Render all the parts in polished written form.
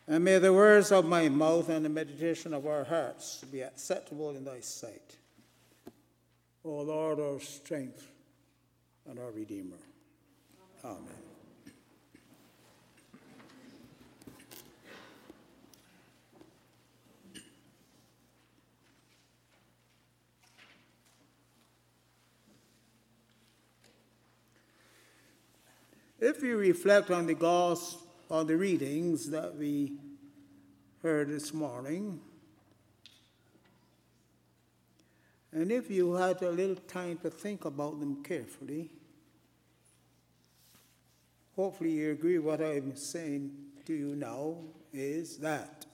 And may the words of my mouth and the meditation of our hearts be acceptable in thy sight, O Lord, our strength and our Redeemer. Amen. If we reflect on the readings that we heard this morning, and if you had a little time to think about them carefully, hopefully you agree what I'm saying to you now is that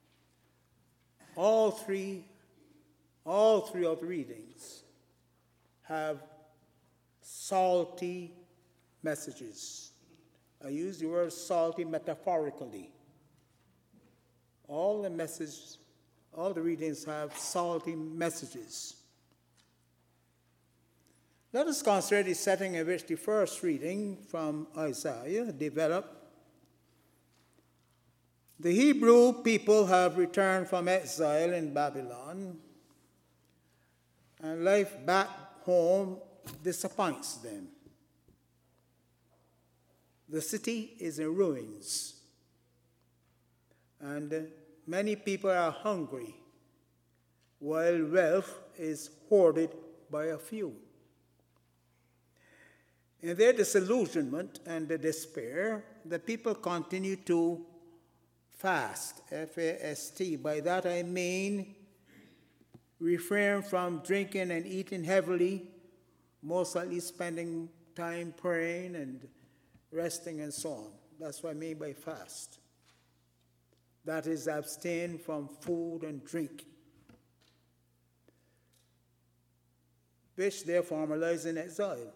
all three of the readings have salty messages. I use the word salty metaphorically. All the readings have salty messages. Let us consider the setting in which the first reading from Isaiah developed. The Hebrew people have returned from exile in Babylon, and life back home disappoints them. The city is in ruins, and many people are hungry, while wealth is hoarded by a few. In their disillusionment and despair, the people continue to fast, F-A-S-T. By that I mean refrain from drinking and eating heavily, most likely spending time praying and resting and so on. That's what I mean by fast. That is, abstain from food and drink, which they formalize in exile,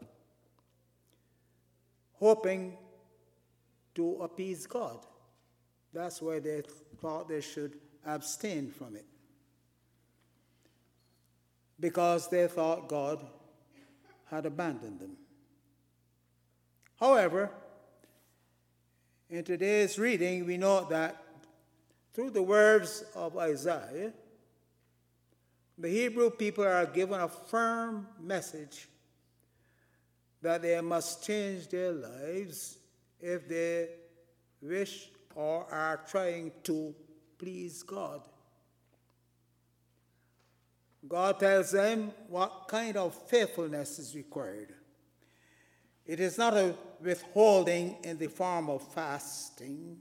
hoping to appease God. That's why they thought they should abstain from it, because they thought God had abandoned them. However, in today's reading, we note that through the words of Isaiah, the Hebrew people are given a firm message that they must change their lives if they wish or are trying to please God. God tells them what kind of faithfulness is required. It is not a withholding in the form of fasting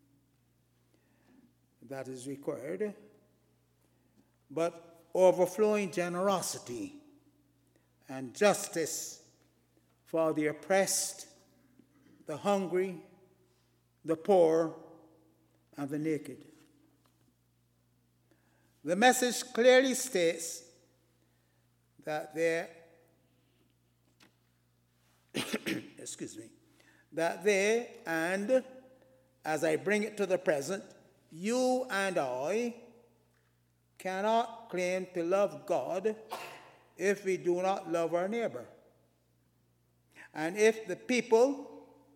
that is required, but overflowing generosity and justice for the oppressed, the hungry, the poor, and the naked. The message clearly states that they, and as I bring it to the present, you and I cannot claim to love God if we do not love our neighbor. And if the people,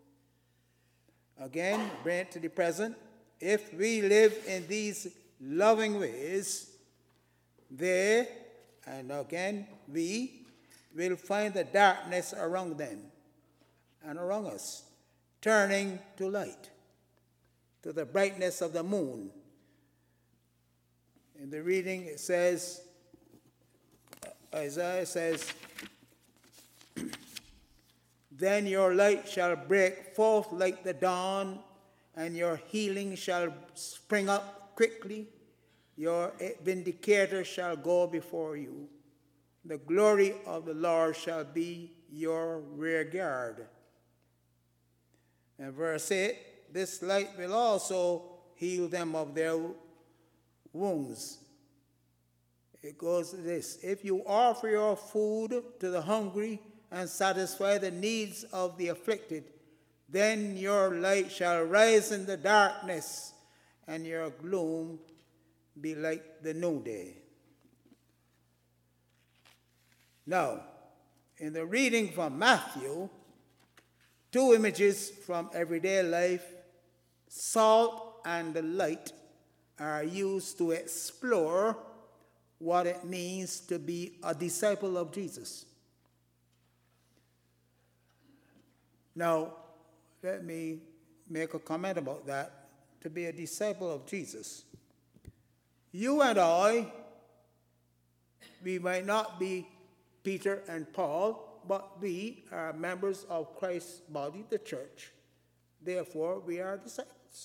again, bring it to the present, if we live in these loving ways, they, and again, we, will find the darkness around them and around us turning to light, to the brightness of the moon. In the reading it says, Isaiah says, then your light shall break forth like the dawn, and your healing shall spring up quickly. Your vindicator shall go before you. The glory of the Lord shall be your rear guard. And verse 8, this light will also heal them of their wounds. It goes to this: if you offer your food to the hungry and satisfy the needs of the afflicted, then your light shall rise in the darkness, and your gloom be like the noonday. Now, in the reading from Matthew, two images from everyday life, salt and the light are used to explore what it means to be a disciple of Jesus. Now, let me make a comment about that. To be a disciple of Jesus. You and I, we might not be Peter and Paul, but we are members of Christ's body, the church. Therefore, we are disciples.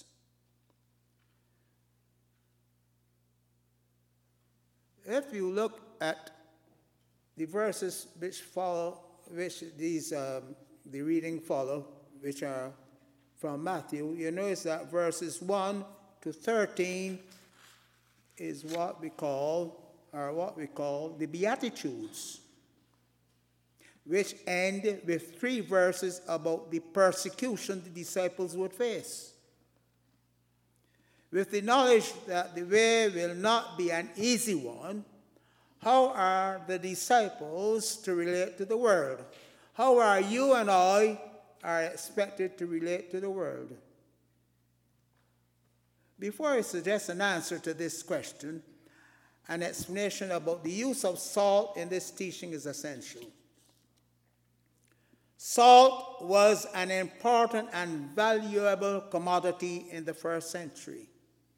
If you look at the verses which follow, which the reading follow, which are from Matthew, you notice that verses 1 to 13 is what we call the Beatitudes, which end with 3 verses about the persecution the disciples would face. With the knowledge that the way will not be an easy one, how are the disciples to relate to the world? How are you and I are expected to relate to the world? Before I suggest an answer to this question, an explanation about the use of salt in this teaching is essential. Salt was an important and valuable commodity in the first century.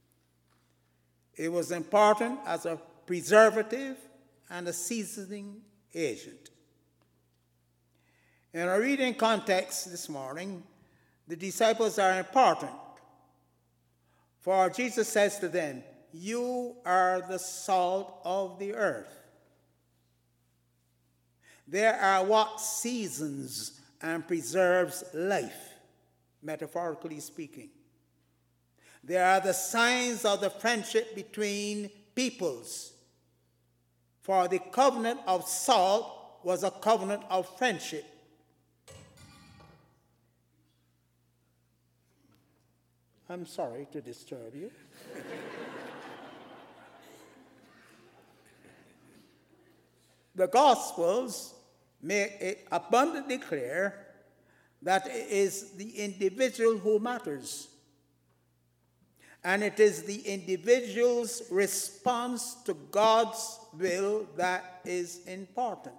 It was important as a preservative and a seasoning agent. In our reading context this morning, the disciples are important. For Jesus says to them, "You are the salt of the earth." They are what seasons and preserves life, metaphorically speaking. They are the signs of the friendship between peoples. For the covenant of salt was a covenant of friendship. I'm sorry to disturb you. The Gospels make it abundantly clear that it is the individual who matters. And it is the individual's response to God's will that is important.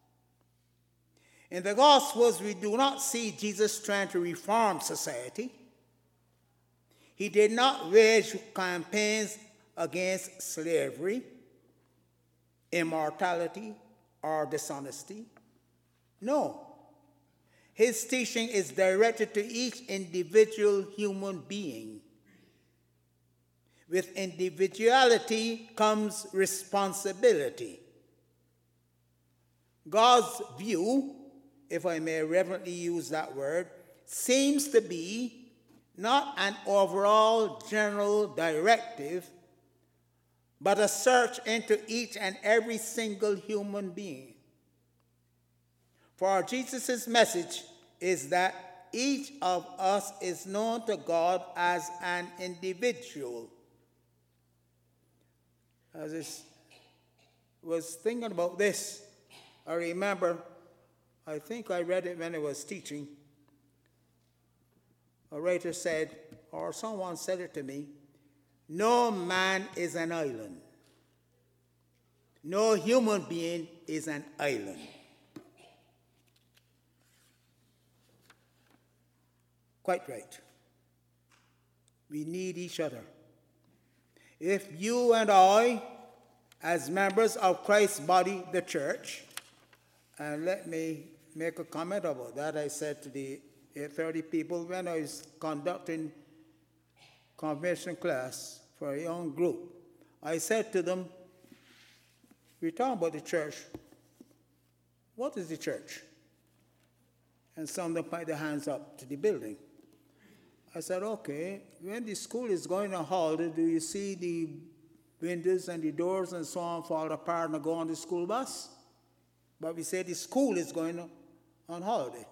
In the Gospels, we do not see Jesus trying to reform society. He did not wage campaigns against slavery, immorality, or dishonesty. No. His teaching is directed to each individual human being. With individuality comes responsibility. God's view, if I may reverently use that word, seems to be not an overall general directive, but a search into each and every single human being. For Jesus' message is that each of us is known to God as an individual. As I was thinking about this, I remember, I think I read it when I was teaching. A writer said, or someone said it to me, no man is an island. No human being is an island. Quite right. We need each other. If you and I, as members of Christ's body, the church, and let me make a comment about that. I said to the 30 people when I was conducting confirmation class for a young group, I said to them, we're talking about the church. What is the church? And some of them put their hands up to the building. I said, okay, when the school is going on holiday, do you see the windows and the doors and so on fall apart and go on the school bus? But we say the school is going on holiday.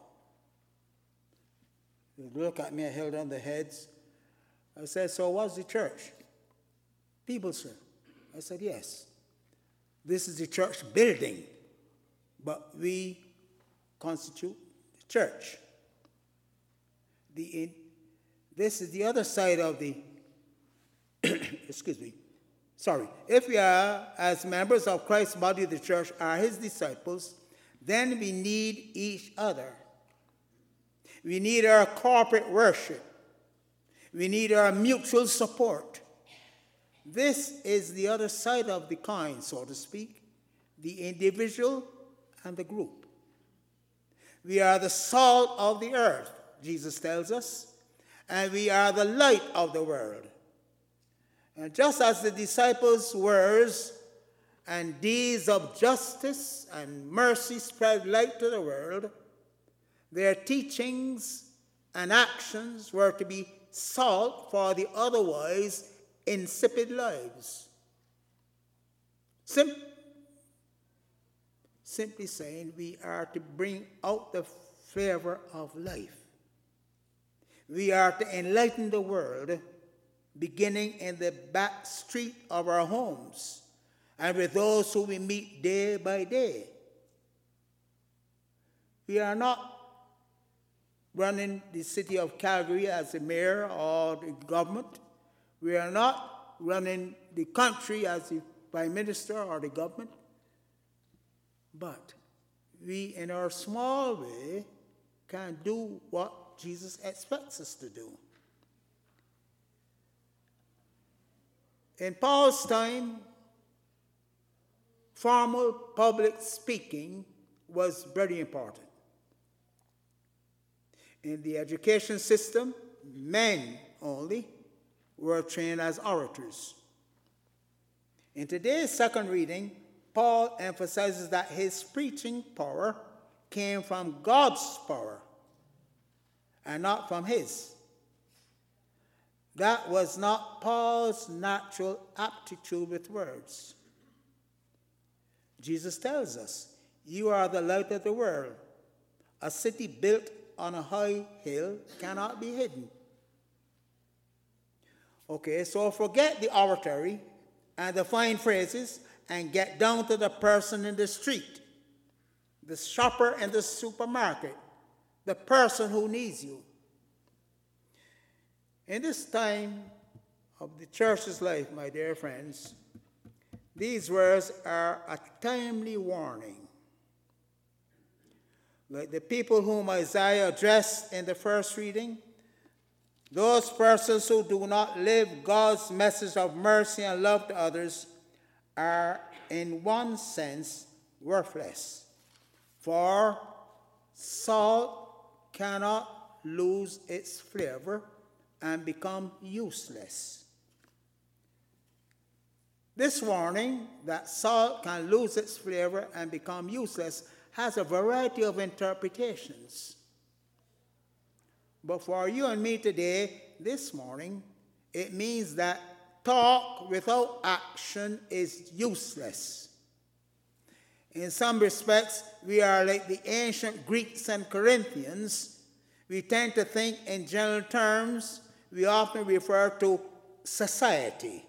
They look at me, I held on their heads. I said, so what's the church? People, sir. I said, yes. This is the church building, but we constitute the church. This is the other side of the if we are, as members of Christ's body, the church, are his disciples, then we need each other. We need our corporate worship. We need our mutual support. This is the other side of the coin, so to speak, the individual and the group. We are the salt of the earth, Jesus tells us, and we are the light of the world. And just as the disciples' words and deeds of justice and mercy spread light to the world, their teachings and actions were to be salt for the otherwise insipid lives. Simply saying, we are to bring out the flavor of life. We are to enlighten the world, beginning in the back street of our homes and with those who we meet day by day. We are not running the city of Calgary as the mayor or the government. We are not running the country as the prime minister or the government. But we, in our small way, can do what Jesus expects us to do. In Paul's time, formal public speaking was very important. In the education system, men only were trained as orators. In today's second reading, Paul emphasizes that his preaching power came from God's power and not from his. That was not Paul's natural aptitude with words. Jesus tells us, "You are the light of the world. A city built on a high hill cannot be hidden." Okay, so forget the oratory and the fine phrases and get down to the person in the street, the shopper in the supermarket, the person who needs you. In this time of the church's life, my dear friends, these words are a timely warning. Like the people whom Isaiah addressed in the first reading, those persons who do not live God's message of mercy and love to others are, in one sense, worthless. For salt cannot lose its flavor and become useless. This warning that salt can lose its flavor and become useless has a variety of interpretations. But for you and me today, this morning, it means that talk without action is useless. In some respects, we are like the ancient Greeks and Corinthians. We tend to think in general terms. We often refer to society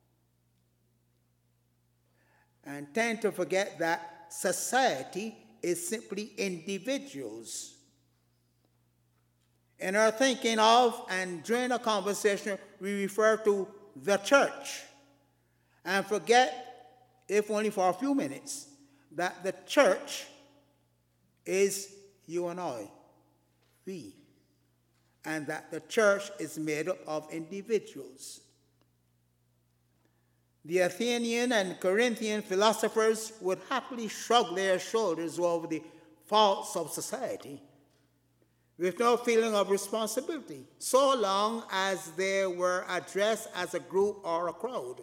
and tend to forget that society is simply individuals. In our thinking of and during a conversation, we refer to the church and forget, if only for a few minutes, that the church is you and I, we, and that the church is made up of individuals. The Athenian and Corinthian philosophers would happily shrug their shoulders over the faults of society with no feeling of responsibility, so long as they were addressed as a group or a crowd.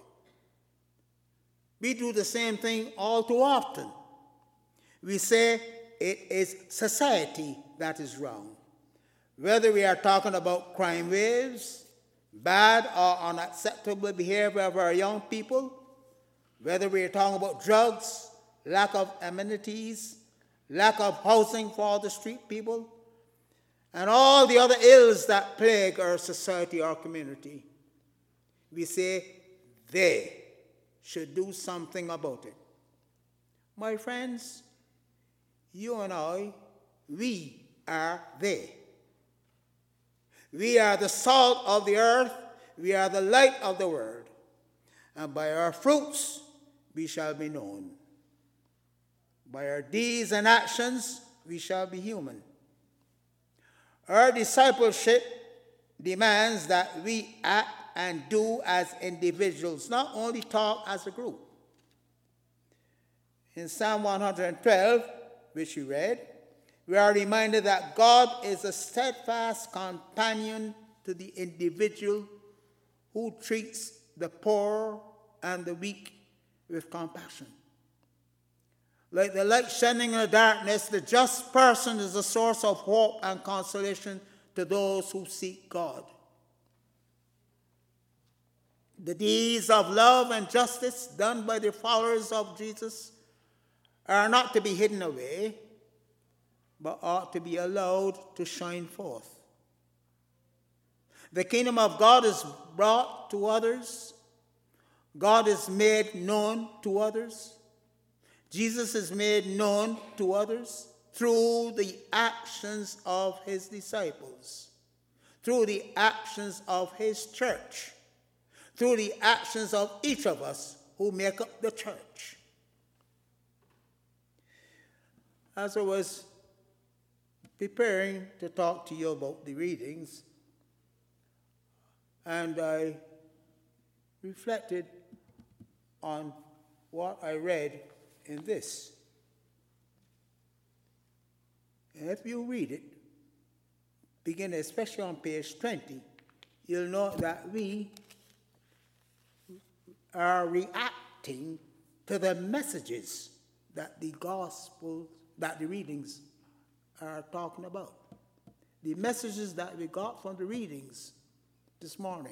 We do the same thing all too often. We say it is society that is wrong. Whether we are talking about crime waves, bad or unacceptable behavior of our young people, whether we are talking about drugs, lack of amenities, lack of housing for the street people, and all the other ills that plague our society or community, we say they should do something about it. My friends, you and I, we are they. We are the salt of the earth. We are the light of the world. and by our fruits we shall be known. By our deeds and actions we shall be human. Our discipleship demands that we act and do as individuals, not only talk as a group. In Psalm 112, which we read, we are reminded that God is a steadfast companion to the individual who treats the poor and the weak with compassion. Like the light shining in the darkness, the just person is a source of hope and consolation to those who seek God. The deeds of love and justice done by the followers of Jesus are not to be hidden away, but ought to be allowed to shine forth. The kingdom of God is brought to others. God is made known to others. Jesus is made known to others through the actions of his disciples, through the actions of his church, through the actions of each of us who make up the church. As I was preparing to talk to you about the readings, and I reflected on what I read in this. And if you read it, begin especially on page 20, you'll know that we are reacting to the messages that the gospel, that the readings are talking about. The messages that we got from the readings this morning.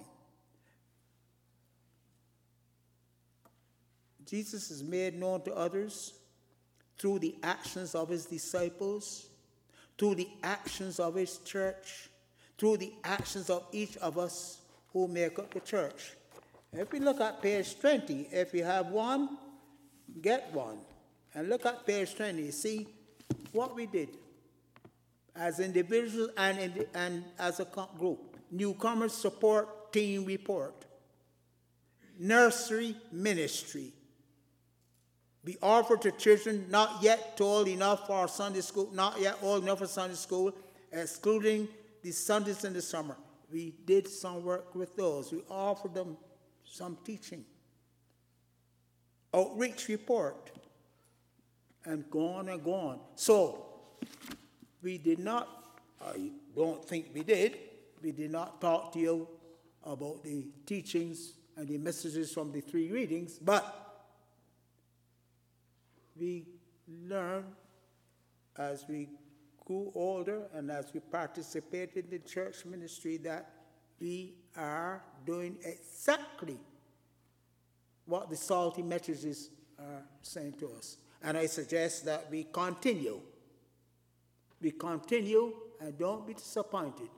Jesus is made known to others through the actions of his disciples, through the actions of his church, through the actions of each of us who make up the church. If we look at page 20, if you have one, get one. And look at page 20, see what we did as individuals and as a group. Newcomers support team report. Nursery ministry. We offer to children not yet old enough for Sunday school, not yet old enough for Sunday school, excluding the Sundays in the summer. We did some work with those. We offered them some teaching. Outreach report. And go on and go on. So, we did not, I don't think we did not talk to you about the teachings and the messages from the three readings, but we learn as we grew older and as we participated in the church ministry that we are doing exactly what the salty messages are saying to us. And I suggest that we continue. We continue and don't be disappointed.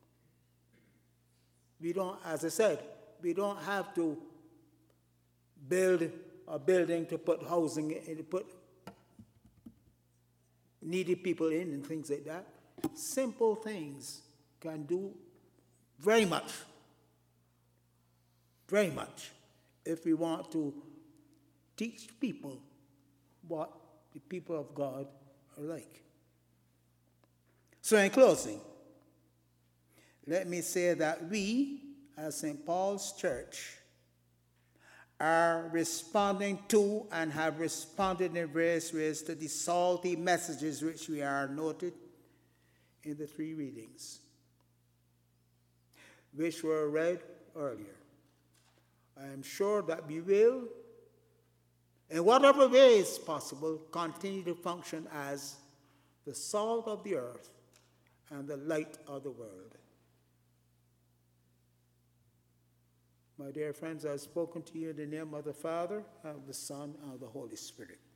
We don't, as I said, we don't have to build a building to put housing in, to put needy people in and things like that. Simple things can do very much, if we want to teach people what the people of God are like. So in closing, let me say that we, as St. Paul's Church, are responding to and have responded in various ways to the salty messages which we are noted in the three readings, which were read earlier. I am sure that we will, in whatever way is possible, continue to function as the salt of the earth and the light of the world. My dear friends, I have spoken to you in the name of the Father, and of the Son, and of the Holy Spirit.